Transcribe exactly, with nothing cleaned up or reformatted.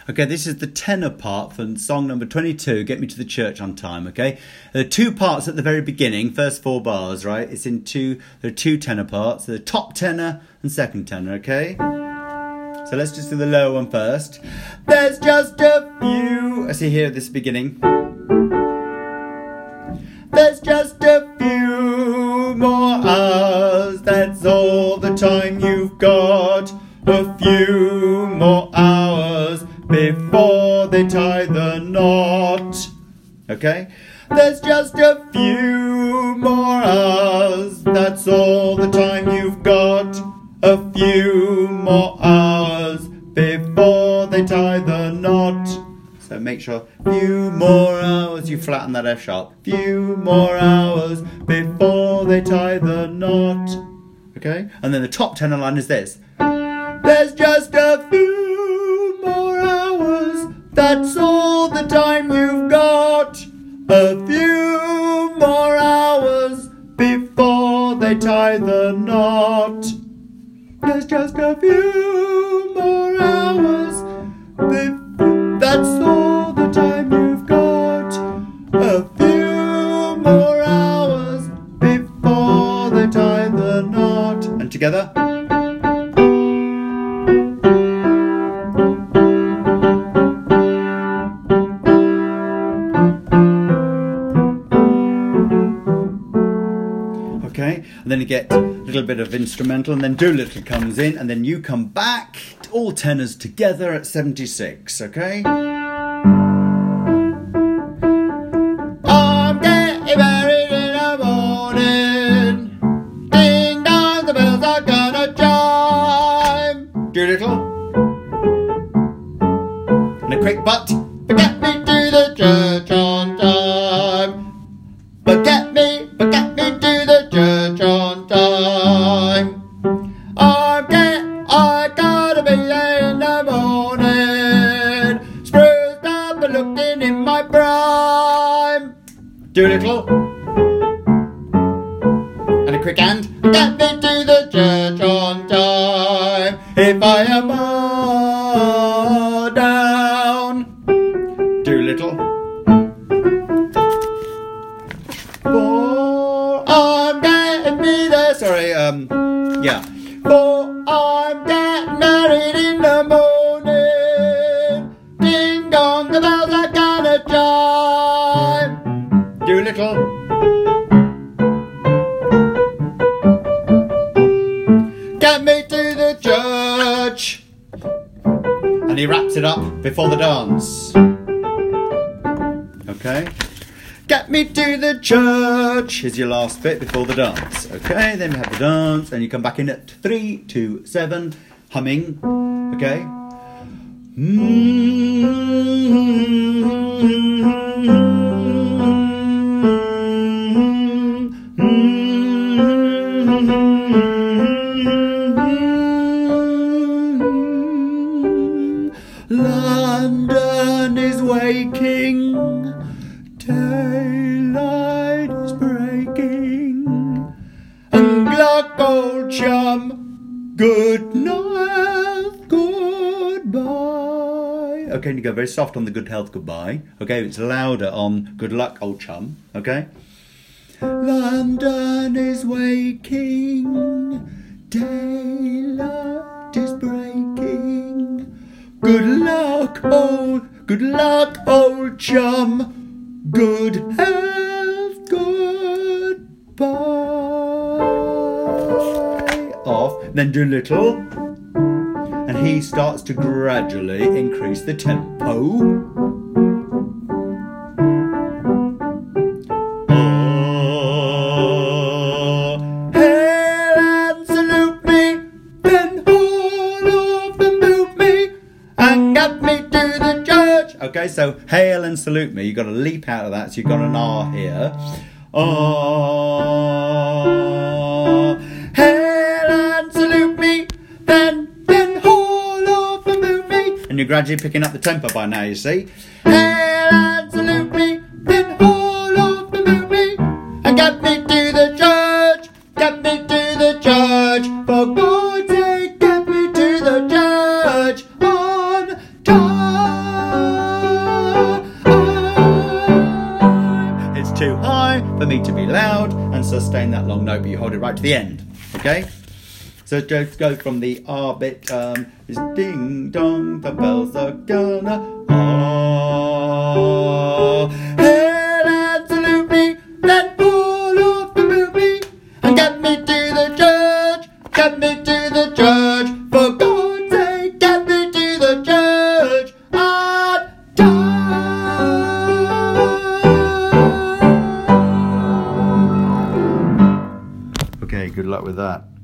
Okay, this is the tenor part from song number twenty-two, Get Me to the Church on Time, okay? There are two parts at the very beginning, first four bars, right? It's in two, there are two tenor parts, the top tenor and second tenor, okay? So let's just do the lower one first. There's just a few, I see here at this beginning. There's just a few more hours, that's all the time you've got. A few more hours before they tie the knot. Okay? There's just a few more hours, that's all the time you've got. A few more hours before they tie the knot. So make sure, few more hours, you flatten that F sharp. Few more hours before they tie the knot. Okay? And then the top tenor line is this. There's just a few more hours, that's all the time you've got. A few more hours before they tie the knot. There's just a few more hours, be- that's all the time you've got. A few more hours before they tie the knot. And together. Okay, and then you get a little bit of instrumental, and then Doolittle comes in, and then you come back, all tenors together at seventy-six, okay? I'm getting married in the morning, ding dong, the bells are gonna chime. Doolittle. And a quick but, but get me to the church on time. But get me, but get me to the church on time. I'm get, I gotta be there in the morning, spruced up and looking in my prime. Doolittle. And a quick hand. Get me to the church on time. If I am all down. Doolittle. For I'm getting me there. Sorry, um, yeah. For I'm getting married in the morning. Ding dong, the bells are gonna chime. Doolittle. Get me to the church. And he wraps it up before the dance. Okay. Get me to the church. Here's your last bit before the dance. Okay, then we have the dance, and you come back in at three, two, seven, humming. Okay. London is waking. Daylight is breaking, and Gluck, old chum, good night, goodbye. Okay, and you go very soft on the good health, goodbye. Okay, it's louder on good luck, old chum. Okay. London is waking, daylight is breaking, good luck, old, good luck, old chum. Good health, goodbye. Off, then Doolittle, and he starts to gradually increase the tempo. Oh, hail and salute me, then haul off and boot me, and get me to the church. Okay, so hail and salute me. You've got to leap out of that, so you've got an R here. Oh, hail and salute me, then, then haul off and boot me. And you're gradually picking up the tempo by now, you see. Hail and salute me, then haul off and boot me, and get me to the church, get me to the church, for God's sake, get me to the church on time. for me to be loud and sustain that long note, but you hold it right to the end. Okay? So it goes, goes from the R bit, um, is ding dong, the bells are gonna ah. Hey, lads, salute me, then pull off the movie, and get me to the church, get me to the church, for God's sake, get me to the church, on time. Okay, good luck with that.